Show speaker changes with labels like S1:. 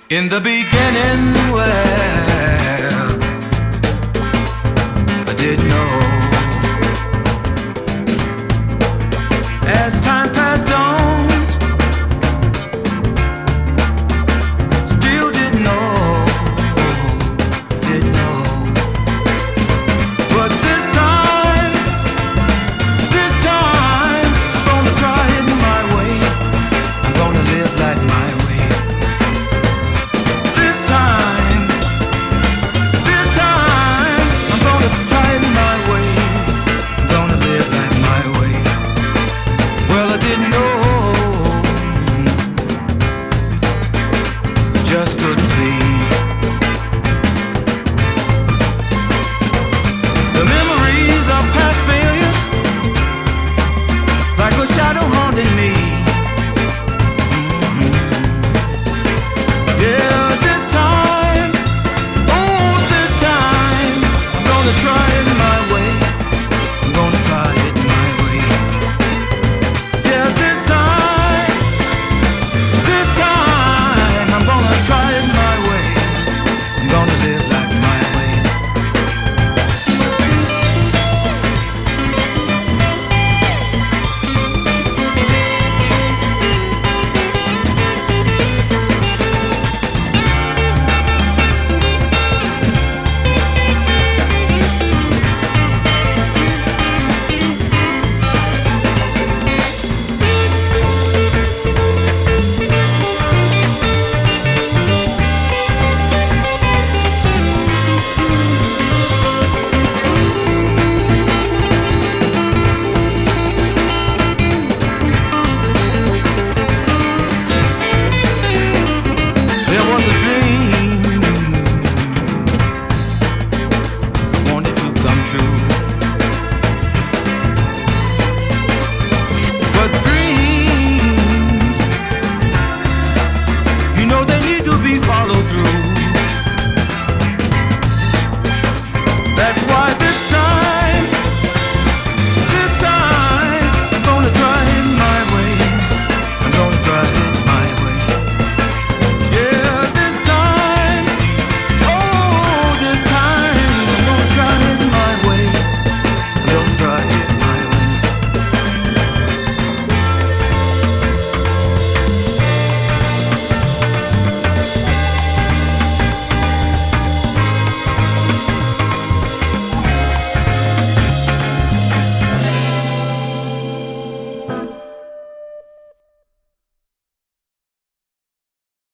S1: In the beginning, well, I didn't know. As time passed on, still didn't know, didn't know. But this time, I'm gonna try it my way. I'm gonna live like my way. This time, I'm gonna try it my way. I'm gonna live like my way. Well, I didn't know.